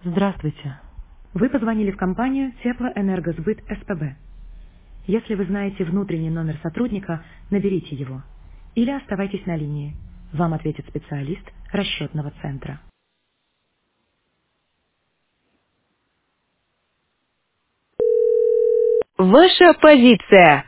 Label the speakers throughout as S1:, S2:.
S1: Здравствуйте. Вы позвонили в компанию Теплоэнергосбыт СПБ. Если вы знаете внутренний номер сотрудника, наберите его. Или оставайтесь на линии. Вам ответит специалист расчетного центра. Ваша позиция.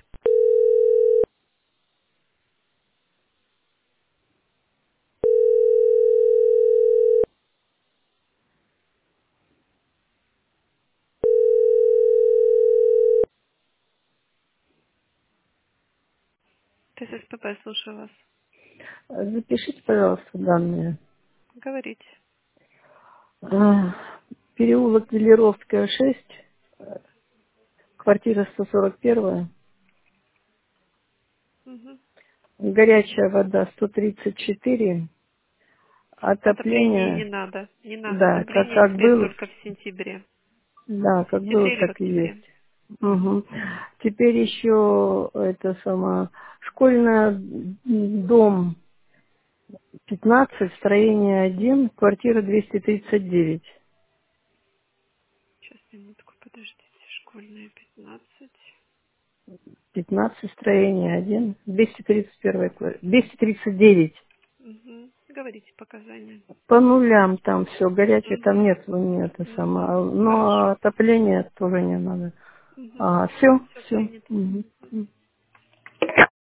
S2: ТССПП, слушаю вас.
S3: Запишите, пожалуйста, данные.
S2: Говорите.
S3: А, Переулок Велеровская, 6, квартира 141,
S2: Угу.
S3: горячая вода 134,
S2: Отопление не
S3: отопление,
S2: надо. Не надо
S3: да,
S2: отопление
S3: как
S2: теперь
S3: был,
S2: только в сентябре.
S3: да,
S2: В
S3: как было,
S2: сентябре или в
S3: так и
S2: октябре.
S3: есть. Мгм. Теперь еще это сама школьный дом 15, строение 1, квартира 239.
S2: Сейчас, минутку, подождите. Школьная 15.
S3: 15, строение 1, 231, 239.
S2: Угу. Говорите показания.
S3: По нулям там все, горячее там
S2: Угу.
S3: нет, это
S2: Угу.
S3: самое.
S2: Хорошо.
S3: Но отопление тоже не надо.
S2: Угу.
S3: А, все,
S2: Все
S3: все.
S2: принято.